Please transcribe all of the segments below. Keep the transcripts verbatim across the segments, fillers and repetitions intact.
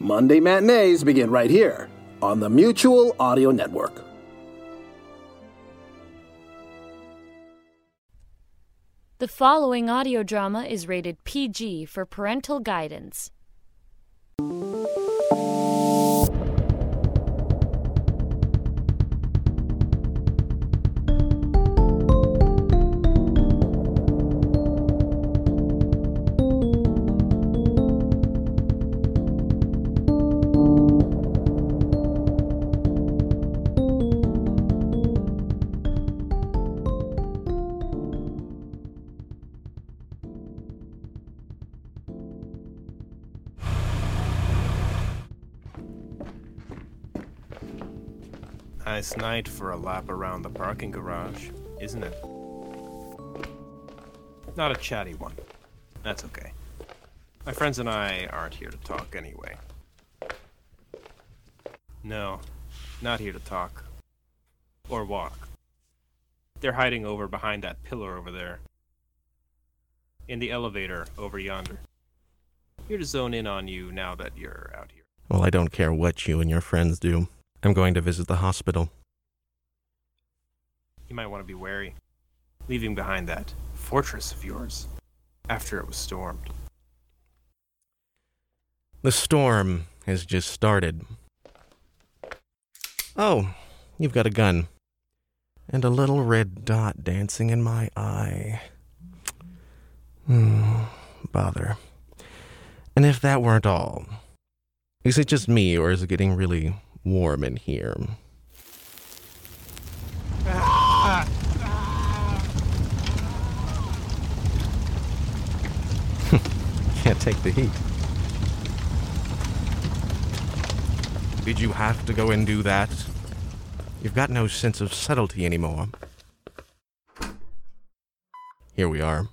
Monday matinees begin right here on the Mutual Audio Network. The following audio drama is rated P G for parental guidance. Nice night for a lap around the parking garage, isn't it? Not a chatty one. That's okay. My friends and I aren't here to talk anyway. No, not here to talk. Or walk. They're hiding over behind that pillar over there. In the elevator over yonder. Here to zone in on you now that you're out here. Well, I don't care what you and your friends do. I'm going to visit the hospital. You might want to be wary, leaving behind that fortress of yours after it was stormed. The storm has just started. Oh, you've got a gun. And a little red dot dancing in my eye. Hmm, bother. And if that weren't all, is it just me or is it getting really warm in here? Can't take the heat. Did you have to go and do that? You've got no sense of subtlety anymore. Here we are.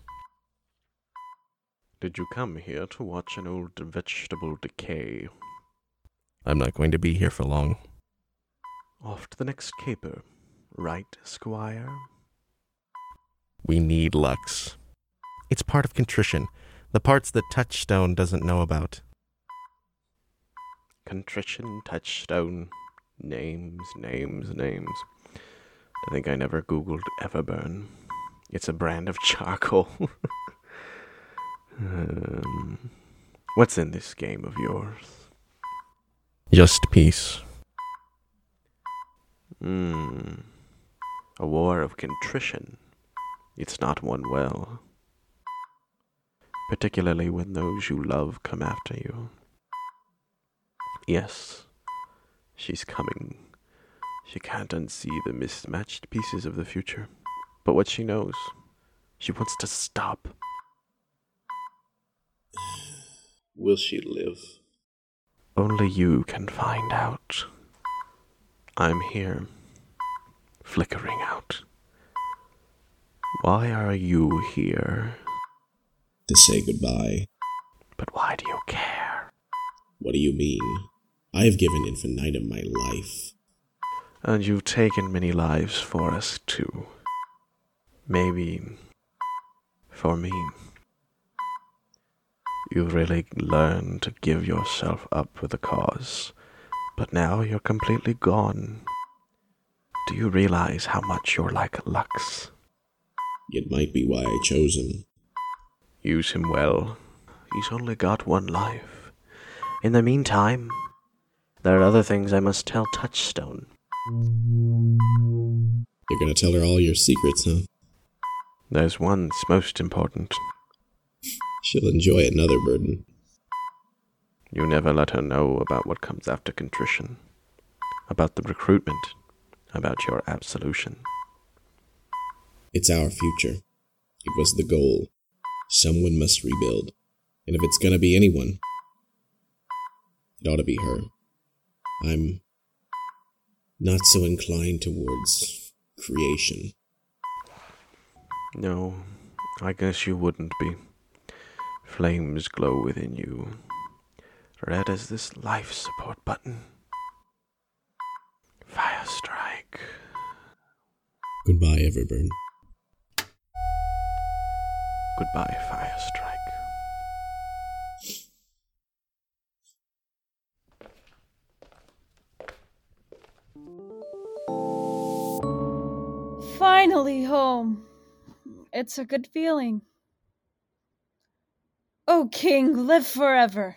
Did you come here to watch an old vegetable decay? I'm not going to be here for long. Off to the next caper, right, Squire? We need Lux. It's part of contrition, the parts that Touchstone doesn't know about. Contrition, Touchstone, names, names, names. I think I never Googled Everburn. It's a brand of charcoal. um, what's in this game of yours? Just peace. Hmm. A war of contrition. It's not won well. Particularly when those you love come after you. Yes, she's coming. She can't unsee the mismatched pieces of the future. But what she knows, she wants to stop. Will she live? Only you can find out. I'm here, flickering out. Why are you here? To say goodbye. But why do you care? What do you mean? I have given Infinitum my life. And you've taken many lives for us, too. Maybe for me. You've really learned to give yourself up for the cause, but now you're completely gone. Do you realize how much you're like Lux? It might be why I chose him. Use him well. He's only got one life. In the meantime, there are other things I must tell Touchstone. You're gonna tell her all your secrets, huh? There's one that's most important. She'll enjoy another burden. You never let her know about what comes after contrition. About the recruitment. About your absolution. It's our future. It was the goal. Someone must rebuild. And if it's gonna be anyone, it ought to be her. I'm not so inclined towards creation. No, I guess you wouldn't be. Flames glow within you, red as this life support button. Fire strike. Goodbye, Everburn. Goodbye, Fire strike. Finally home. It's a good feeling. O King, live forever.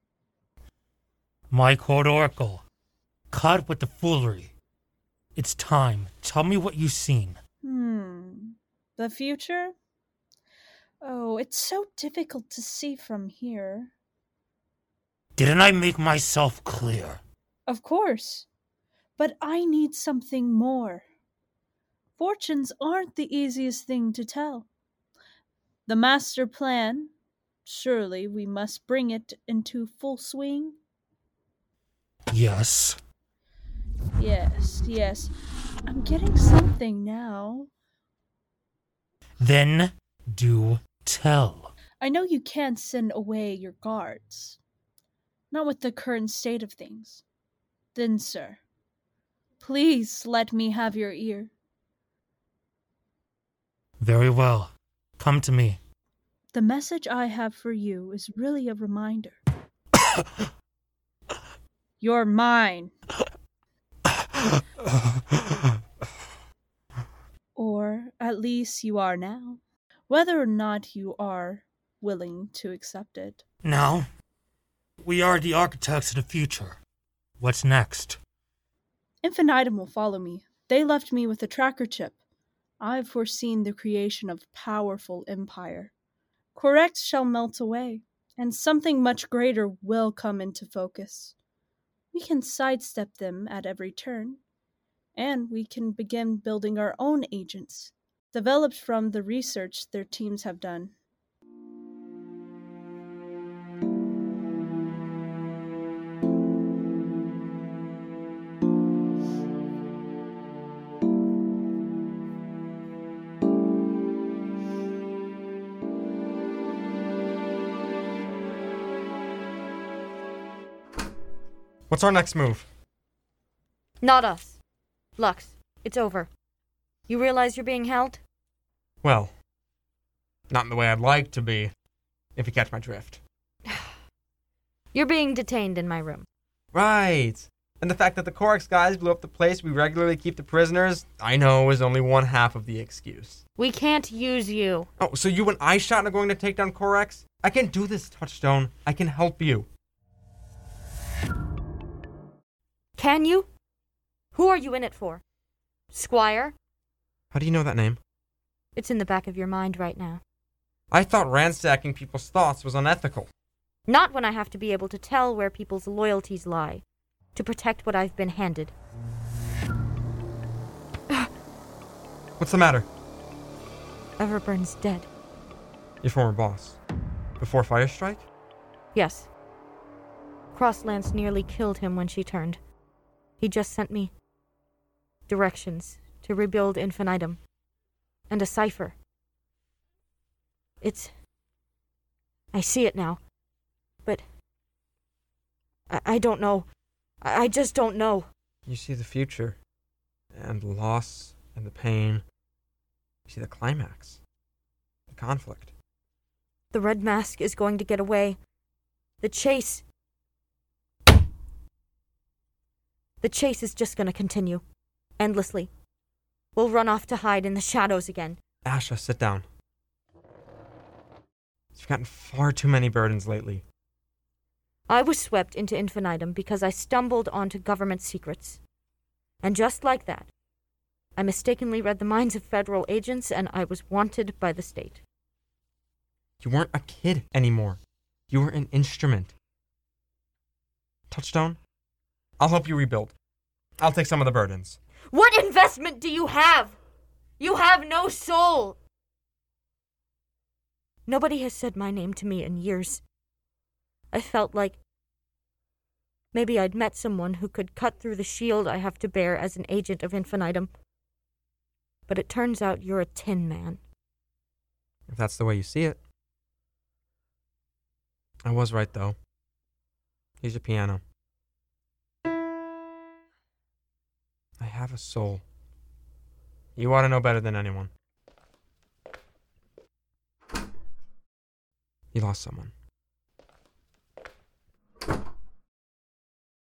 My court oracle, cut with the foolery. It's time. Tell me what you've seen. Hmm. The future? Oh, it's so difficult to see from here. Didn't I make myself clear? Of course. But I need something more. Fortunes aren't the easiest thing to tell. The master plan, surely we must bring it into full swing? Yes. Yes, yes. I'm getting something now. Then do tell. I know you can't send away your guards. Not with the current state of things. Then, sir, please let me have your ear. Very well. Come to me. The message I have for you is really a reminder. You're mine. Or at least you are now. Whether or not you are willing to accept it. Now, we are the architects of the future. What's next? Infinitum will follow me. They left me with a tracker chip. I've foreseen the creation of powerful empire. Correx shall melt away, and something much greater will come into focus. We can sidestep them at every turn, and we can begin building our own agents, developed from the research their teams have done. What's our next move? Not us. Lux, it's over. You realize you're being held? Well, not in the way I'd like to be, if you catch my drift. You're being detained in my room. Right. And the fact that the Corex guys blew up the place we regularly keep the prisoners, I know is only one half of the excuse. We can't use you. Oh, so you and I shot are going to take down Corex? I can do this, Touchstone. I can help you. Can you? Who are you in it for? Squire? How do you know that name? It's in the back of your mind right now. I thought ransacking people's thoughts was unethical. Not when I have to be able to tell where people's loyalties lie, to protect what I've been handed. What's the matter? Everburn's dead. Your former boss. Before Firestrike? Yes. Crosslance nearly killed him when she turned. He just sent me directions to rebuild Infinitum and a cipher. It's... I see it now. But... I, I don't know. I, I just don't know. You see the future. And the loss and the pain. You see the climax. The conflict. The Red Mask is going to get away. The chase... The chase is just going to continue. Endlessly. We'll run off to hide in the shadows again. Asha, sit down. You've gotten far too many burdens lately. I was swept into Infinitum because I stumbled onto government secrets. And just like that, I mistakenly read the minds of federal agents and I was wanted by the state. You weren't a kid anymore. You were an instrument. Touchstone? I'll help you rebuild. I'll take some of the burdens. What investment do you have? You have no soul. Nobody has said my name to me in years. I felt like maybe I'd met someone who could cut through the shield I have to bear as an agent of Infinitum. But it turns out you're a tin man. If that's the way you see it. I was right, though. Here's your piano. I have a soul. You ought to know better than anyone. You lost someone.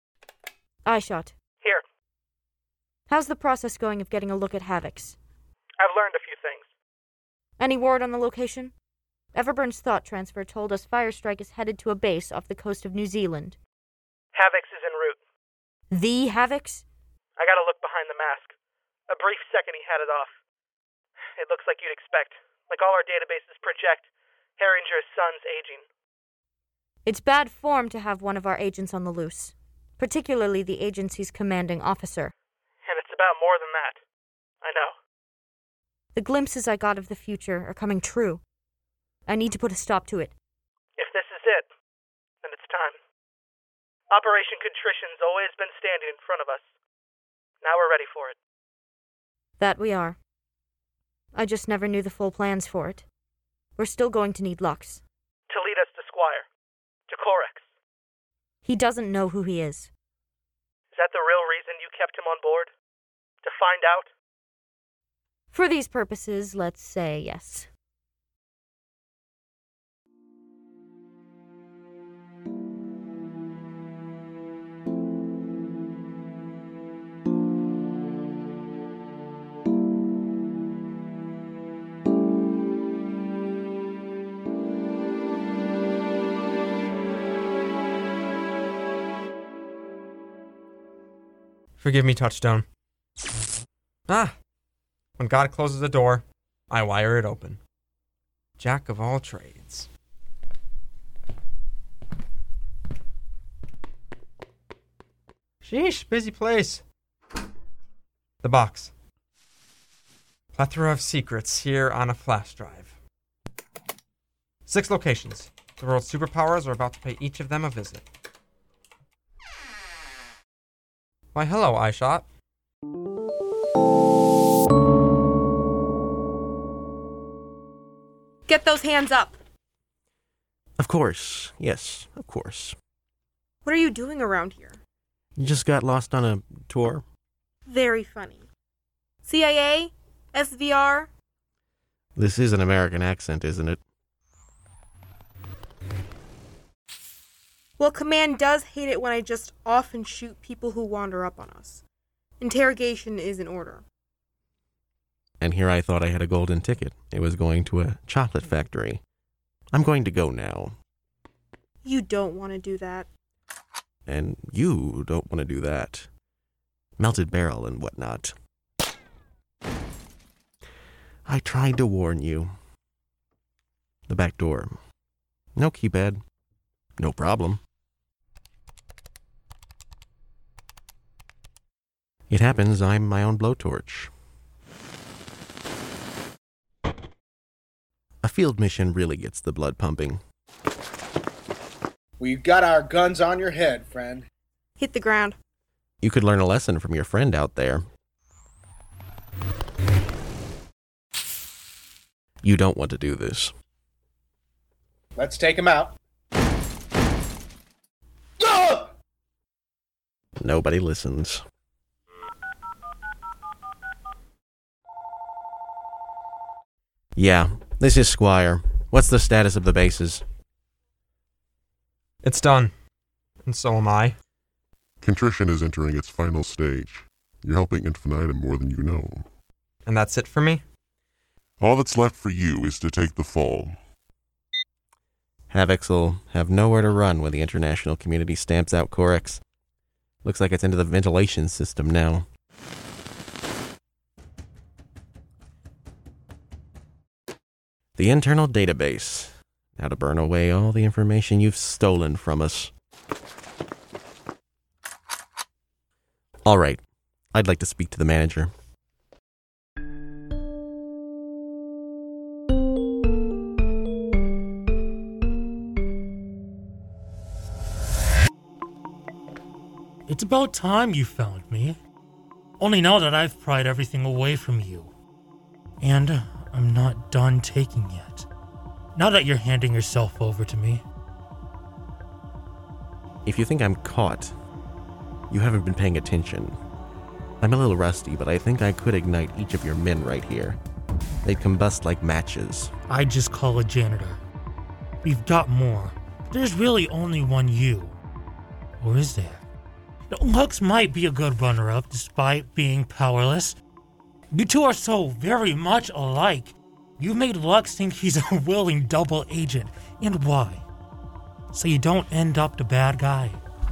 Eyeshot. Here. How's the process going of getting a look at Havix? I've learned a few things. Any word on the location? Everburn's thought transfer told us Firestrike is headed to a base off the coast of New Zealand. Havix is en route. The Havix? I gotta look behind the mask. A brief second he had it off. It looks like you'd expect. Like all our databases project, Herringer's son's aging. It's bad form to have one of our agents on the loose, particularly the agency's commanding officer. And it's about more than that. I know. The glimpses I got of the future are coming true. I need to put a stop to it. If this is it, then it's time. Operation Contrition's always been standing in front of us. Now we're ready for it. That we are. I just never knew the full plans for it. We're still going to need Lux. To lead us to Squire. To Corex. He doesn't know who he is. Is that the real reason you kept him on board? To find out? For these purposes, let's say yes. Forgive me, Touchstone. Ah! When God closes a door, I wire it open. Jack of all trades. Sheesh, busy place. The box. Plethora of secrets here on a flash drive. Six locations. The world's superpowers are about to pay each of them a visit. Why, hello, iShot. Get those hands up. Of course. Yes, of course. What are you doing around here? You just got lost on a tour? Very funny. C I A? S V R? This is an American accent, isn't it? Well, Command does hate it when I just often shoot people who wander up on us. Interrogation is in order. And here I thought I had a golden ticket. It was going to a chocolate factory. I'm going to go now. You don't want to do that. And you don't want to do that. Melted barrel and whatnot. I tried to warn you. The back door. No keypad. No problem. It happens I'm my own blowtorch. A field mission really gets the blood pumping. We've got our guns on your head, friend. Hit the ground. You could learn a lesson from your friend out there. You don't want to do this. Let's take him out. Nobody listens. Yeah, this is Squire. What's the status of the bases? It's done. And so am I. Contrition is entering its final stage. You're helping Infinitum more than you know. And that's it for me? All that's left for you is to take the fall. Havix will have nowhere to run when the international community stamps out Corex. Looks like it's into the ventilation system now. The internal database. Now to burn away all the information you've stolen from us. All right. I'd like to speak to the manager. It's about time you found me. Only now that I've pried everything away from you. And I'm not done taking yet. Now that you're handing yourself over to me. If you think I'm caught, you haven't been paying attention. I'm a little rusty, but I think I could ignite each of your men right here. They'd combust like matches. I'd just call a janitor. We've got more. There's really only one you. Or is there? Lux might be a good runner-up despite being powerless. You two are so very much alike. You've made Lux think he's a willing double agent. And why? So you don't end up the bad guy.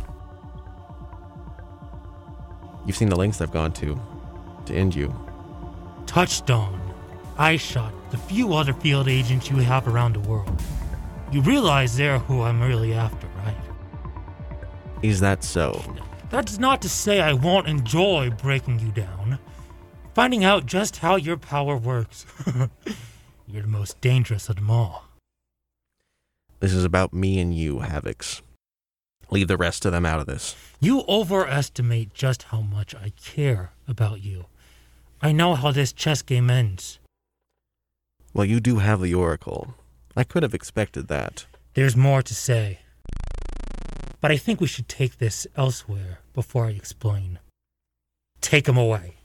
You've seen the lengths I've gone to to end you. Touchstone, Eyeshot, the few other field agents you have around the world. You realize they're who I'm really after, right? Is that so? That's not to say I won't enjoy breaking you down. Finding out just how your power works. You're the most dangerous of them all. This is about me and you, Havix. Leave the rest of them out of this. You overestimate just how much I care about you. I know how this chess game ends. Well, you do have the Oracle. I could have expected that. There's more to say. But I think we should take this elsewhere before I explain. Take him away.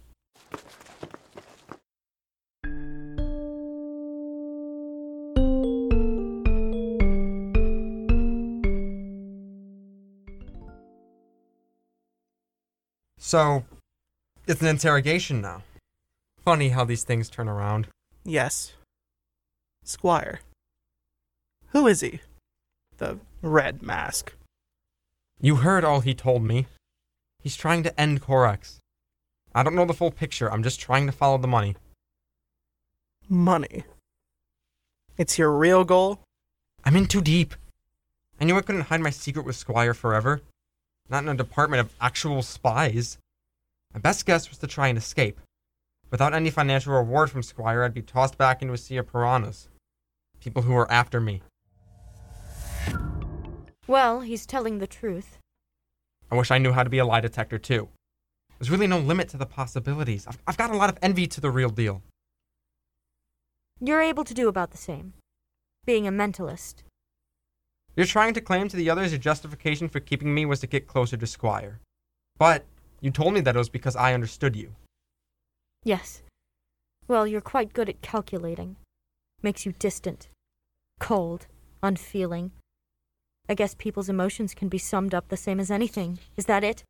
So, it's an interrogation now. Funny how these things turn around. Yes. Squire. Who is he? The Red Mask. You heard all he told me. He's trying to end Corex. I don't know the full picture, I'm just trying to follow the money. Money? It's your real goal? I'm in too deep. I knew I couldn't hide my secret with Squire forever. Not in a department of actual spies. My best guess was to try and escape. Without any financial reward from Squire, I'd be tossed back into a sea of piranhas. People who were after me. Well, he's telling the truth. I wish I knew how to be a lie detector, too. There's really no limit to the possibilities. I've, I've got a lot of envy to the real deal. You're able to do about the same. Being a mentalist. You're trying to claim to the others your justification for keeping me was to get closer to Squire. But you told me that it was because I understood you. Yes. Well, you're quite good at calculating. Makes you distant. Cold. Unfeeling. I guess people's emotions can be summed up the same as anything. Is that it?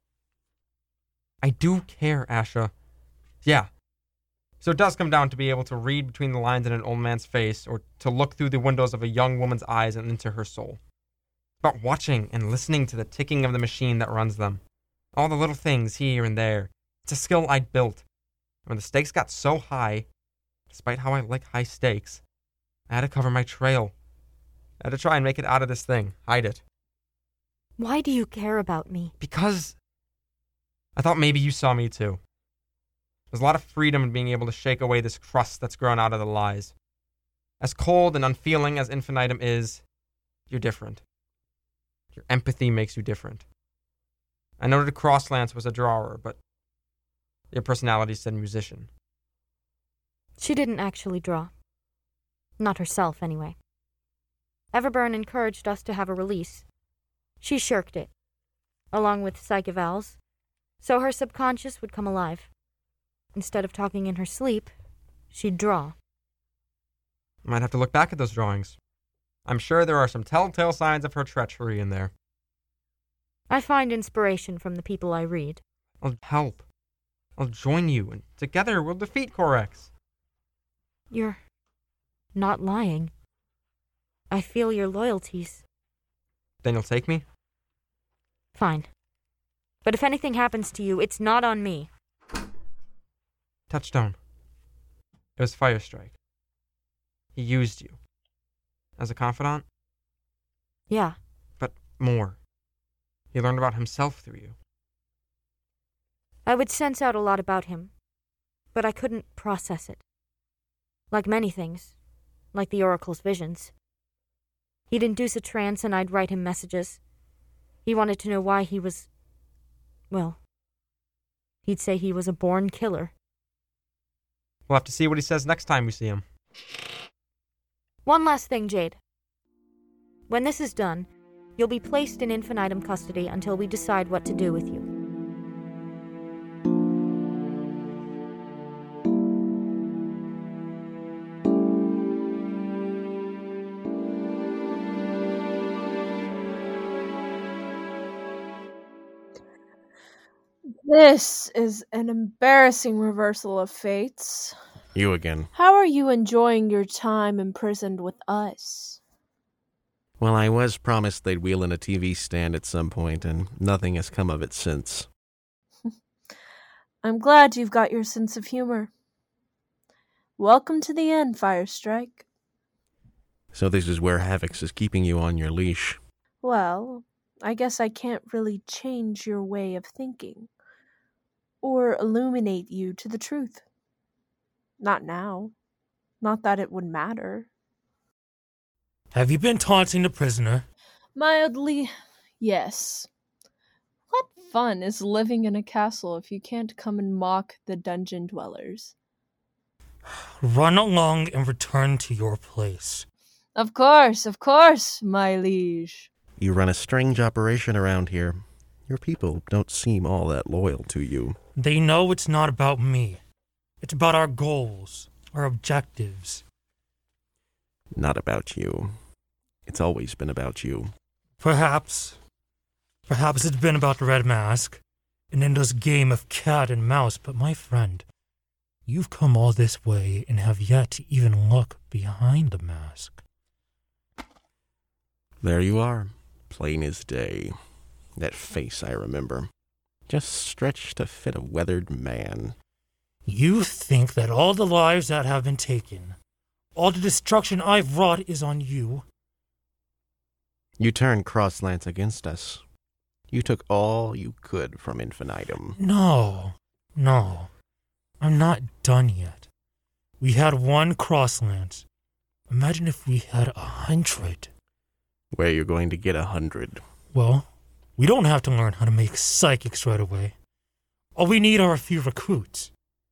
I do care, Asha. Yeah. So it does come down to be able to read between the lines in an old man's face, or to look through the windows of a young woman's eyes and into her soul. It's about watching and listening to the ticking of the machine that runs them. All the little things here and there. It's a skill I'd built. When the stakes got so high, despite how I like high stakes, I had to cover my trail. I had to try and make it out of this thing, hide it. Why do you care about me? Because I thought maybe you saw me too. There's a lot of freedom in being able to shake away this crust that's grown out of the lies. As cold and unfeeling as Infinitum is, you're different. Your empathy makes you different. I noted Crosslance was a drawer, but your personality said musician. She didn't actually draw. Not herself, anyway. Everburn encouraged us to have a release. She shirked it, along with psych evals, so her subconscious would come alive. Instead of talking in her sleep, she'd draw. Might have to look back at those drawings. I'm sure there are some telltale signs of her treachery in there. I find inspiration from the people I read. I'll help. I'll join you, and together we'll defeat Corex. You're not lying. I feel your loyalties. Then you'll take me? Fine. But if anything happens to you, it's not on me. Touchstone. It was Firestrike. He used you. As a confidant? Yeah. But more. He learned about himself through you. I would sense out a lot about him, but I couldn't process it. Like many things, like the Oracle's visions. He'd induce a trance and I'd write him messages. He wanted to know why he was... well, he'd say he was a born killer. We'll have to see what he says next time we see him. One last thing, Jade. When this is done, you'll be placed in Infinitum custody until we decide what to do with you. This is an embarrassing reversal of fates. You again. How are you enjoying your time imprisoned with us? Well, I was promised they'd wheel in a T V stand at some point, and nothing has come of it since. I'm glad you've got your sense of humor. Welcome to the end, Firestrike. So this is where Havix is keeping you on your leash. Well, I guess I can't really change your way of thinking. Or illuminate you to the truth. Not now. Not that it would matter. Have you been taunting the prisoner? Mildly, yes. What fun is living in a castle if you can't come and mock the dungeon dwellers? Run along and return to your place. Of course, of course, my liege. You run a strange operation around here. Your people don't seem all that loyal to you. They know it's not about me. It's about our goals, our objectives. Not about you. It's always been about you. Perhaps. Perhaps it's been about the Red Mask, an endless game of cat and mouse, but my friend, you've come all this way and have yet to even look behind the mask. There you are, plain as day. That face I remember. Just stretched to fit a weathered man. You think that all the lives that have been taken, all the destruction I've wrought is on you? You turned Crosslance against us. You took all you could from Infinitum. No, no. I'm not done yet. We had one Crosslance. Imagine if we had a hundred. Where you're going to get a hundred. Well, we don't have to learn how to make psychics right away. All we need are a few recruits.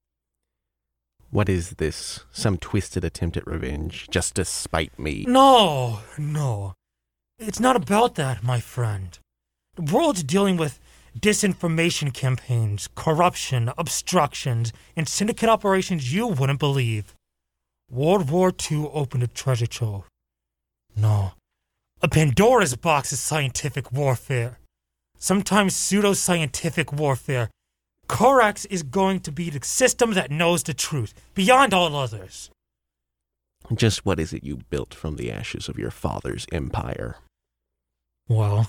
What is this? Some twisted attempt at revenge, just to spite me? No, no. It's not about that, my friend. The world's dealing with disinformation campaigns, corruption, obstructions, and syndicate operations you wouldn't believe. World War Two opened a treasure trove. No. A Pandora's box is scientific warfare. Sometimes pseudo-scientific warfare. Corax is going to be the system that knows the truth, beyond all others. Just what is it you built from the ashes of your father's empire? Well,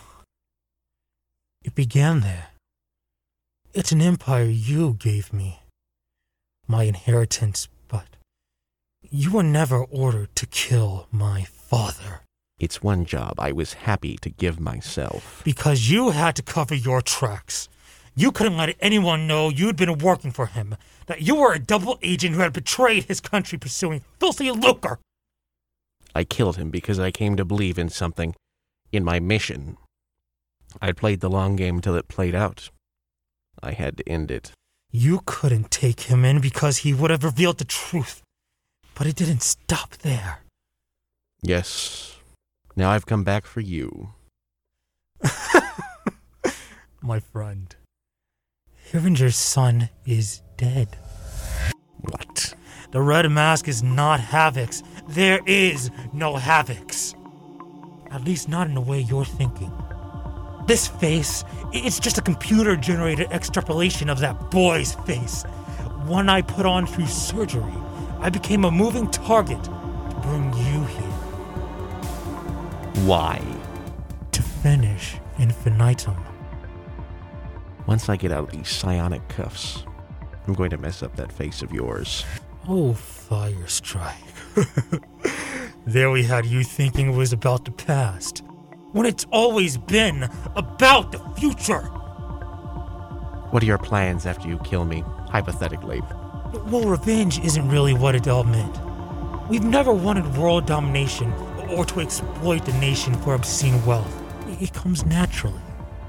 it began there. It's an empire you gave me. My inheritance, but you were never ordered to kill my father. It's one job I was happy to give myself. Because you had to cover your tracks. You couldn't let anyone know you'd been working for him, that you were a double agent who had betrayed his country pursuing filthy lucre. I killed him because I came to believe in something, in my mission. I'd played the long game till it played out. I had to end it. You couldn't take him in because he would have revealed the truth. But it didn't stop there. Yes. Now I've come back for you. My friend, Herringer's son is dead. What? The Red Mask is not Havix. There is no Havix. At least not in the way you're thinking. This face, it's just a computer-generated extrapolation of that boy's face. One I put on through surgery. I became a moving target to bring you here. Why? To finish Infinitum. Once I get out of these psionic cuffs, I'm going to mess up that face of yours. Oh, Firestrike. There we had you thinking it was about the past, when it's always been about the future. What are your plans after you kill me, hypothetically? Well, revenge isn't really what it all meant. We've never wanted world domination or to exploit the nation for obscene wealth. It comes naturally.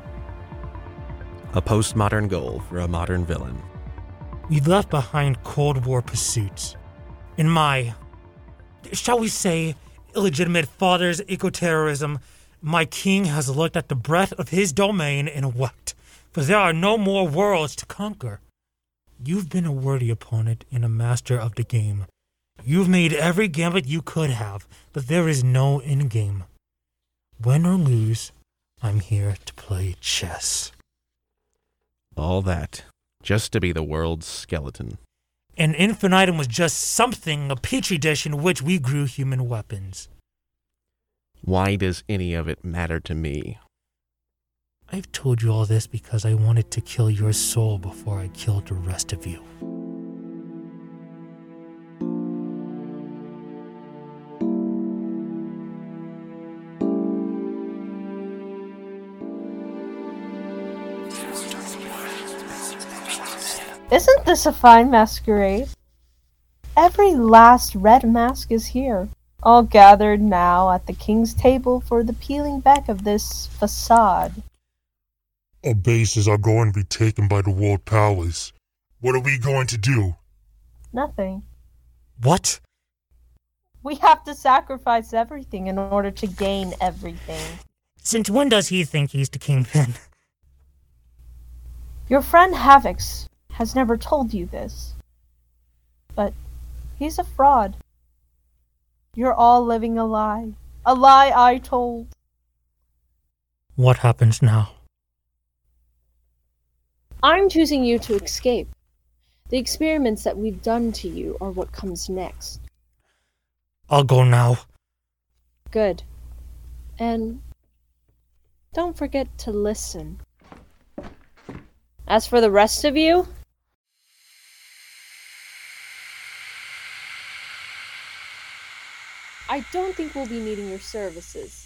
A postmodern goal for a modern villain. We left behind Cold War pursuits. In my, shall we say, illegitimate father's eco-terrorism, my king has looked at the breadth of his domain and wept, for there are no more worlds to conquer. You've been a worthy opponent and a master of the game. You've made every gambit you could have, but there is no endgame. Win or lose, I'm here to play chess. All that, just to be the world's skeleton. And infinitum was just something, a petri dish in which we grew human weapons. Why does any of it matter to me? I've told you all this because I wanted to kill your soul before I killed the rest of you. Isn't this a fine masquerade? Every last red mask is here, all gathered now at the king's table for the peeling back of this facade. Our bases are going to be taken by the World Palace. What are we going to do? Nothing. What? We have to sacrifice everything in order to gain everything. Since when does he think he's the kingpin? Your friend Havix has never told you this, but he's a fraud. You're all living a lie. A lie I told. What happens now? I'm choosing you to escape. The experiments that we've done to you are what comes next. I'll go now. Good. And don't forget to listen. As for the rest of you, I don't think we'll be needing your services.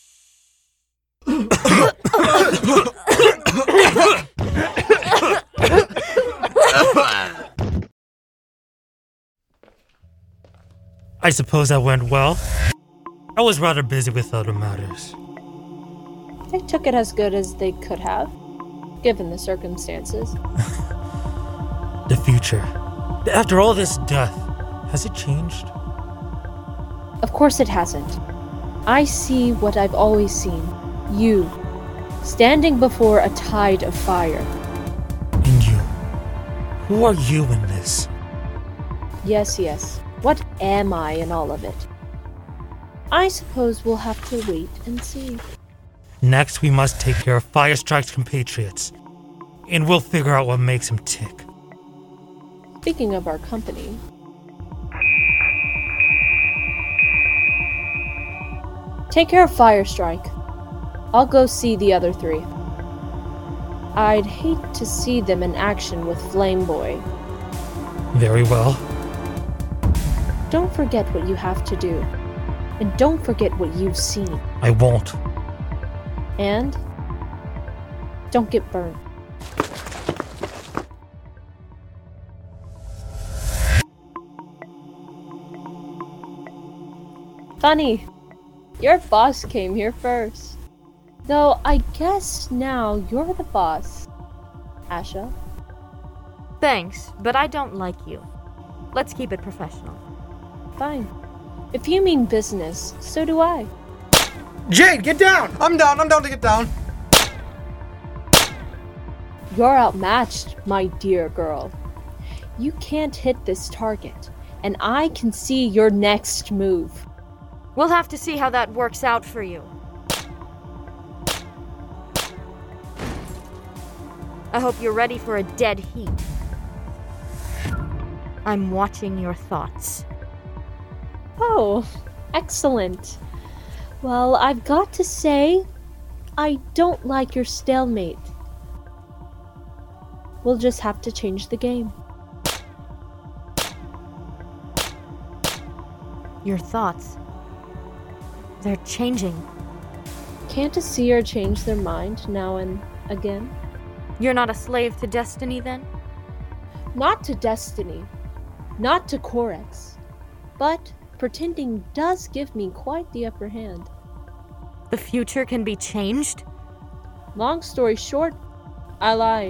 I suppose that went well. I was rather busy with other matters. They took it as good as they could have, given the circumstances. The future. After all this death, has it changed? Of course it hasn't. I see what I've always seen. You, standing before a tide of fire. And you? Who are you in this? Yes, yes. What am I in all of it? I suppose we'll have to wait and see. Next, we must take care of Firestrike's compatriots. And we'll figure out what makes him tick. Speaking of our company... Take care of Firestrike. I'll go see the other three. I'd hate to see them in action with Flameboy. Very well. Don't forget what you have to do. And don't forget what you've seen. I won't. And don't get burned. Funny. Your boss came here first. Though I guess now you're the boss. Asha? Thanks, but I don't like you. Let's keep it professional. Fine. If you mean business, so do I. Jade, get down! I'm down, I'm down to get down. You're outmatched, my dear girl. You can't hit this target, and I can see your next move. We'll have to see how that works out for you. I hope you're ready for a dead heat. I'm watching your thoughts. Oh, excellent. Well, I've got to say, I don't like your stalemate. We'll just have to change the game. Your thoughts. They're changing. Can't a seer change their mind now and again? You're not a slave to destiny, then? Not to destiny. Not to Corex. But pretending does give me quite the upper hand. The future can be changed? Long story short, I lied.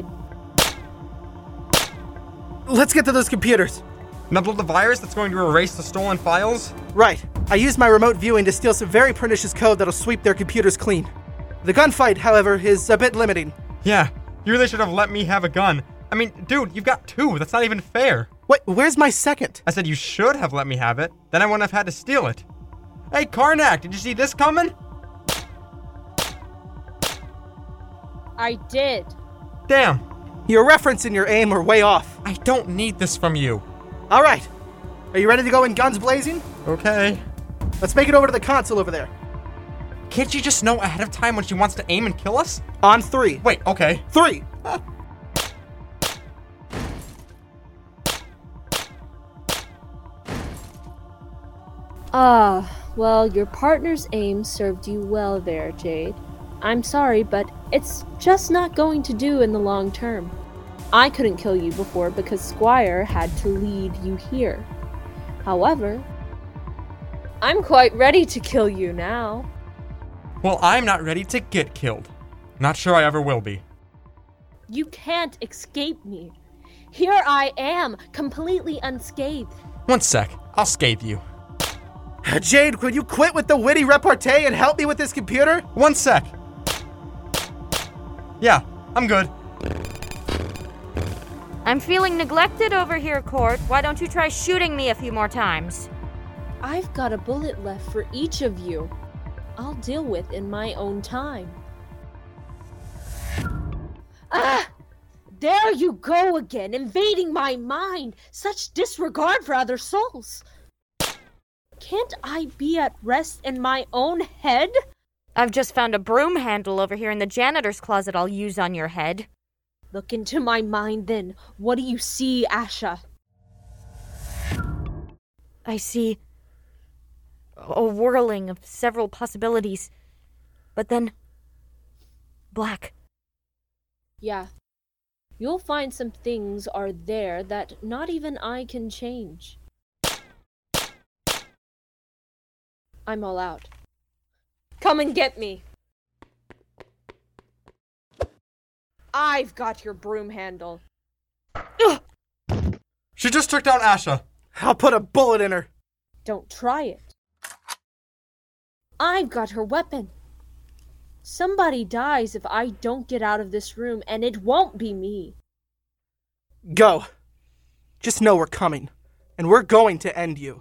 Let's get to those computers. And upload the virus that's going to erase the stolen files? Right. I used my remote viewing to steal some very pernicious code that'll sweep their computers clean. The gunfight, however, is a bit limiting. Yeah, you really should have let me have a gun. I mean, dude, you've got two. That's not even fair. Wait, where's my second? I said you should have let me have it. Then I wouldn't have had to steal it. Hey, Karnak, did you see this coming? I did. Damn. Your reference and your aim are way off. I don't need this from you. All right. Are you ready to go in guns blazing? Okay. Let's make it over to the console over there. Can't you just know ahead of time when she wants to aim and kill us? On three. Wait, okay. Three. Ah, well, your partner's aim served you well there, Jade. I'm sorry, but it's just not going to do in the long term. I couldn't kill you before because Squire had to lead you here. However, I'm quite ready to kill you now. Well, I'm not ready to get killed. Not sure I ever will be. You can't escape me. Here I am, completely unscathed. One sec, I'll scathe you. Jade, could you quit with the witty repartee and help me with this computer? One sec. Yeah, I'm good. I'm feeling neglected over here, Court. Why don't you try shooting me a few more times? I've got a bullet left for each of you. I'll deal with in my own time. Ah! There you go again, invading my mind! Such disregard for other souls! Can't I be at rest in my own head? I've just found a broom handle over here in the janitor's closet I'll use on your head. Look into my mind then. What do you see, Asha? I see a whirling of several possibilities, but then black. Yeah. You'll find some things are there that not even I can change. I'm all out. Come and get me. I've got your broom handle. Ugh. She just took down Asha. I'll put a bullet in her. Don't try it. I've got her weapon. Somebody dies if I don't get out of this room, and it won't be me. Go. Just know we're coming, and we're going to end you.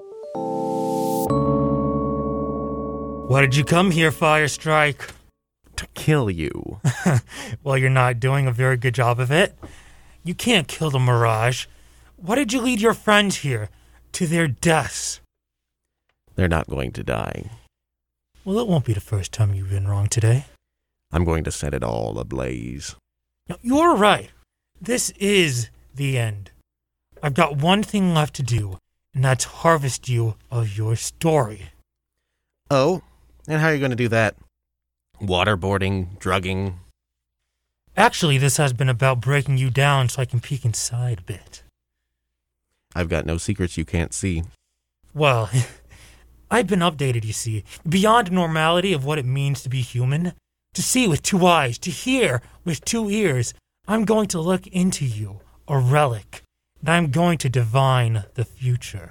Why did you come here, Firestrike? To kill you. Well, you're not doing a very good job of it. You can't kill the Mirage. Why did you lead your friends here to their deaths? They're not going to die. Well, it won't be the first time you've been wrong today. I'm going to set it all ablaze. Now, you're right. This is the end. I've got one thing left to do, and that's harvest you of your story. Oh? And how are you going to do that? Waterboarding, drugging? Actually, this has been about breaking you down so I can peek inside a bit. I've got no secrets you can't see. Well, I've been updated, you see, beyond normality of what it means to be human. To see with two eyes, to hear with two ears. I'm going to look into you, a relic, and I'm going to divine the future.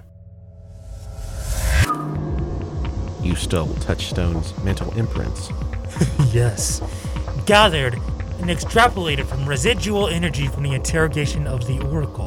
You stole Touchstone's mental imprints. Yes. Gathered and extrapolated from residual energy from the interrogation of the Oracle.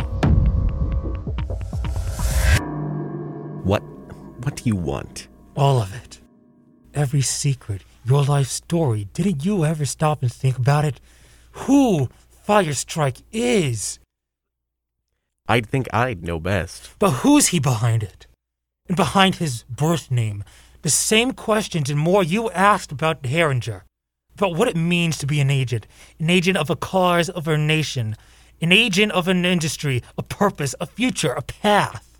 What what do you want? All of it. Every secret, your life story. Didn't you ever stop and think about it? Who Firestrike is? I'd think I'd know best. But who's he behind it? And behind his birth name? The same questions and more you asked about Herringer. About what it means to be an agent. An agent of a cause of our nation. An agent of an industry. A purpose. A future. A path.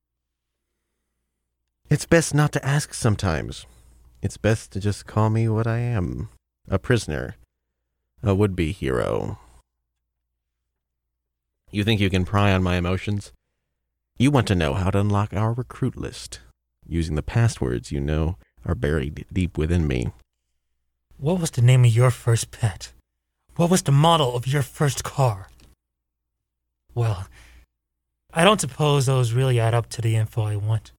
It's best not to ask sometimes. It's best to just call me what I am. A prisoner. A would-be hero. You think you can pry on my emotions? You want to know how to unlock our recruit list, using the passwords you know are buried deep within me. What was the name of your first pet? What was the model of your first car? Well, I don't suppose those really add up to the info I want.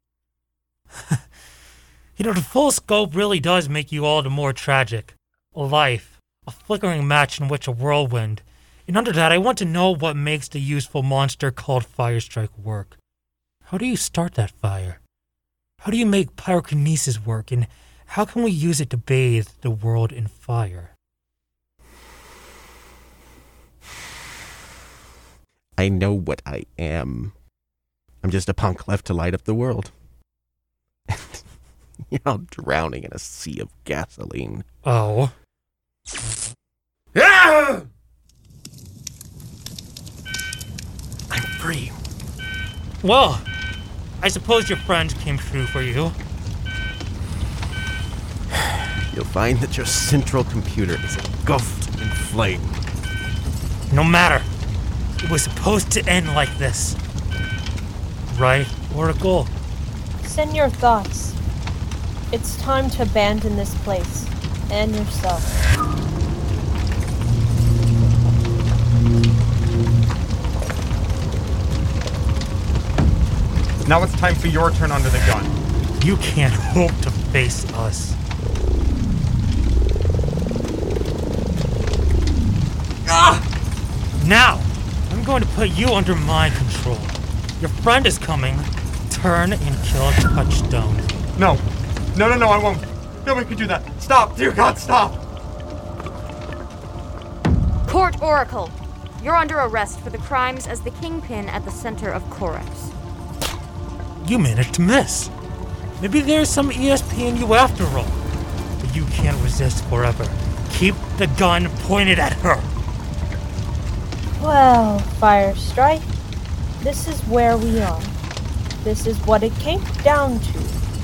You know, the full scope really does make you all the more tragic. A life, a flickering match in which a whirlwind. And under that, I want to know what makes the useful monster called Firestrike work. How do you start that fire? How do you make pyrokinesis work, and how can we use it to bathe the world in fire? I know what I am. I'm just a punk left to light up the world. You're all drowning in a sea of gasoline. Oh. Ah! I'm free. Well, I suppose your friend came through for you. You'll find that your central computer is engulfed in flame. No matter. It was supposed to end like this. Right, Oracle? Send your thoughts. It's time to abandon this place. And yourself. Now it's time for your turn under the gun. You can't hope to face us. Ah! Now, I'm going to put you under my control. Your friend is coming. Turn and kill Touchstone. No. No, no, no, I won't. Nobody could do that. Stop. Dear God, stop. Court Oracle, you're under arrest for the crimes as the kingpin at the center of Corex. You managed to miss. Maybe there's some E S P in you after all. But you can't resist forever. Keep the gun pointed at her. Well, Firestrike, this is where we are. This is what it came down to.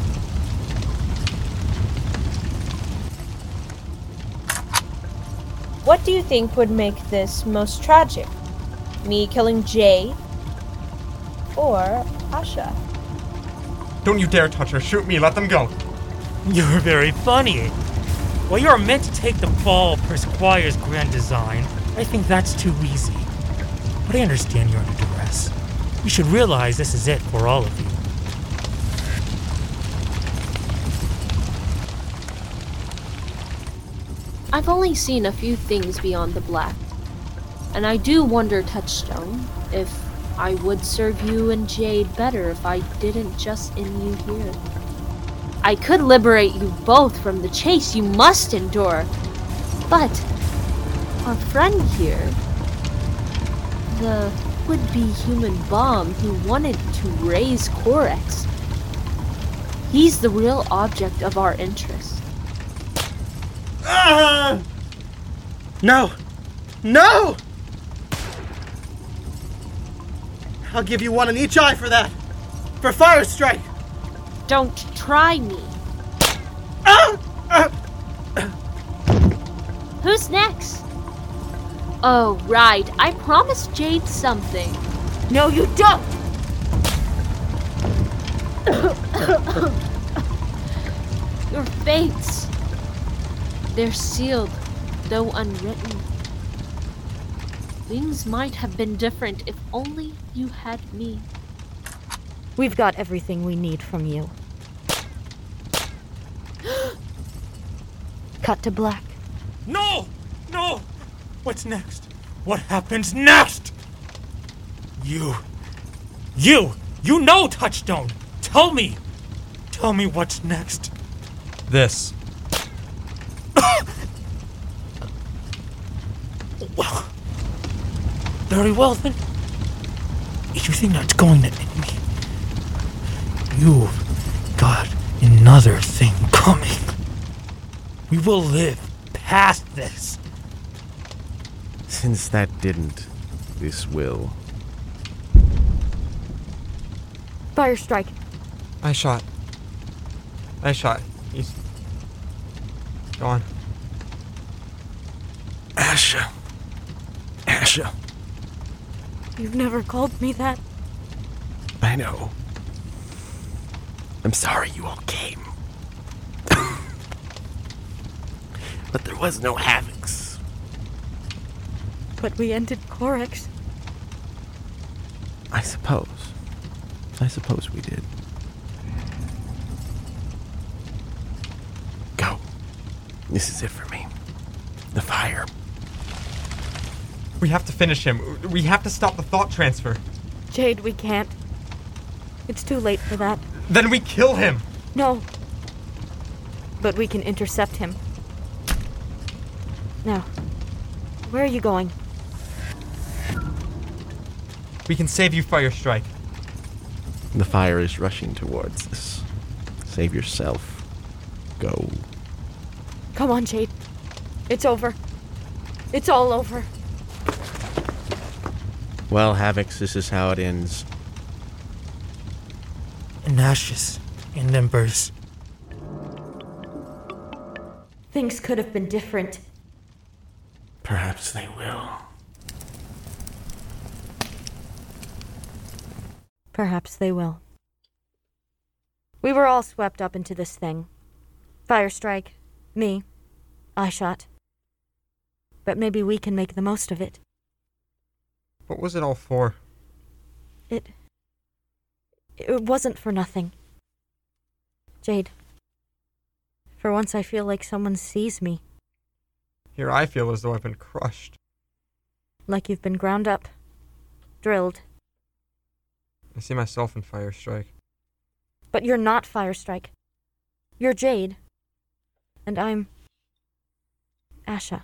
What do you think would make this most tragic? Me killing Jade? Or Asha? Don't you dare touch her. Shoot me. Let them go. You're very funny. Well, you're meant to take the fall per Squire's grand design. I think that's too easy. But I understand you're under duress. You should realize this is it for all of you. I've only seen a few things beyond the black. And I do wonder, Touchstone, if I would serve you and Jade better if I didn't just end you here. I could liberate you both from the chase you must endure. But our friend here, the would-be human bomb who wanted to raise Corex, he's the real object of our interest. Ah! No! No! I'll give you one in each eye for that. For Firestrike. Don't try me. Ah! Ah! Who's next? Oh, right. I promised Jade something. No, you don't! Your fates. They're sealed, though unwritten. Things might have been different if only you had me. We've got everything we need from you. Cut to black. No! No! What's next? What happens next? You. You! You know Touchstone! Tell me! Tell me what's next. This. Well, very well then. If you think that's going to end me, you've got another thing coming. We will live past this. Since that didn't, this will. Firestrike. I shot. I shot. He's gone. Asha. Asha. You've never called me that. I know. I'm sorry you all came. But there was no Havocs. But we ended Corex. I suppose. I suppose we did. Go. This is it for me. The fire. We have to finish him. We have to stop the thought transfer. Jade, we can't. It's too late for that. Then we kill him. No. But we can intercept him. Now, where are you going? We can save you, Firestrike. The fire is rushing towards us. Save yourself. Go. Come on, Jade. It's over. It's all over. Well, Havix, this is how it ends. In ashes, in embers. Things could have been different. Perhaps they will. Perhaps they will. We were all swept up into this thing. Firestrike, me, Eyeshot. But maybe we can make the most of it. What was it all for? It... It wasn't for nothing. Jade. For once I feel like someone sees me. Here I feel as though I've been crushed. Like you've been ground up. Drilled. I see myself in Firestrike. But you're not Firestrike. You're Jade. And I'm... Asha.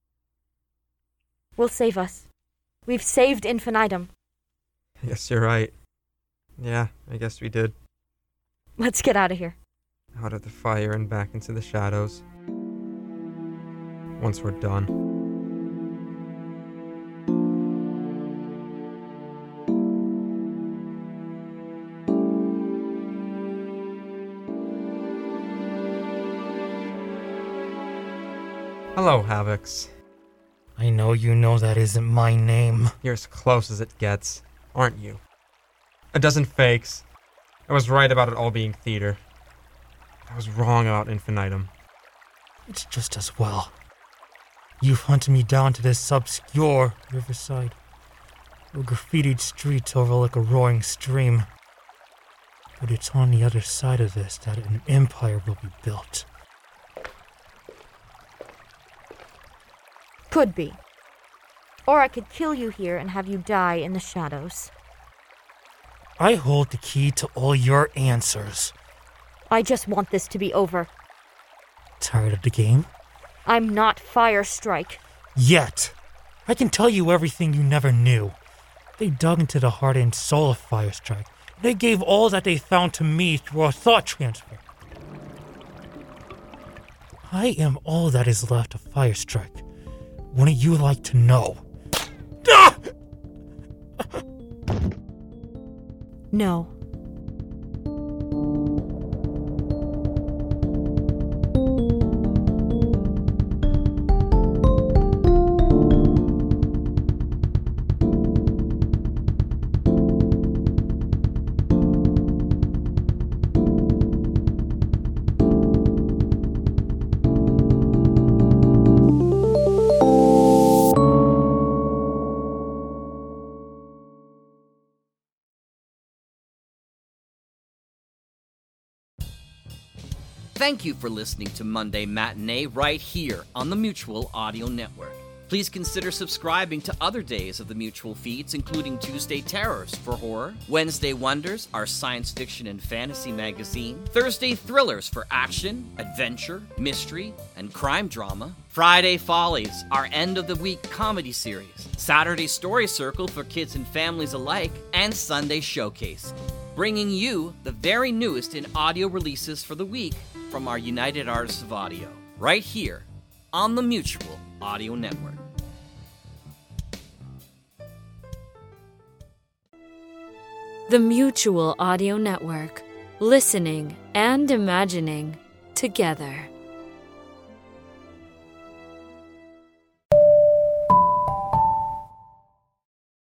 Will save us. We've saved Infinitum. Yes, you're right. Yeah, I guess we did. Let's get out of here. Out of the fire and back into the shadows. Once we're done. Hello, Havix. I know you know that isn't my name. You're as close as it gets, aren't you? A dozen fakes. I was right about it all being theater. I was wrong about Infinitum. It's just as well. You've hunted me down to this obscure riverside, where graffitied streets overlook a roaring stream. But it's on the other side of this that an empire will be built. Could be. Or I could kill you here and have you die in the shadows. I hold the key to all your answers. I just want this to be over. Tired of the game? I'm not Firestrike. Yet. I can tell you everything you never knew. They dug into the heart and soul of Firestrike. They gave all that they found to me through a thought transfer. I am all that is left of Firestrike. Wouldn't you like to know? Ah! No. Thank you for listening to Monday Matinee right here on the Mutual Audio Network. Please consider subscribing to other days of the Mutual feeds, including Tuesday Terrors for horror, Wednesday Wonders, our science fiction and fantasy magazine, Thursday Thrillers for action, adventure, mystery, and crime drama, Friday Follies, our end-of-the-week comedy series, Saturday Story Circle for kids and families alike, and Sunday Showcase, bringing you the very newest in audio releases for the week from our United Artists of Audio, right here on the Mutual Audio Network. The Mutual Audio Network. Listening and imagining together.